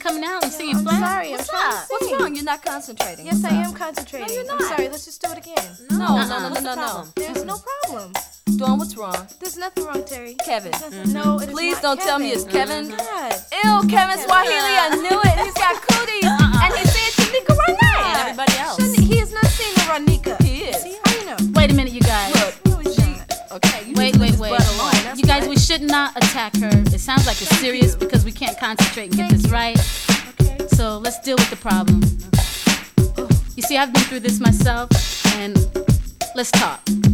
coming out and singing I'm flat. sorry, I'm trying to sing. What's wrong? You're not concentrating. Yes, I am concentrating. No, you're I'm not. sorry, let's just do it again. No. There's no problem. Dawn, what's wrong? There's nothing wrong, Terry. Kevin. No, it is Please not don't tell me it's Kevin. God. Ew, Kevin Swahili, I knew it. He's got cooties. And he's saying Shanika And Renee. everybody else. He is not seeing the Ronika. He is. See, how you know? Wait a minute, you guys. Look, okay, you Wait. just leave his butt alone. That's You guys, right. we should not attack her. It sounds like it's serious because we can't concentrate and get this right. Okay. So let's deal with the problem. You see, I've been through this myself, and let's talk.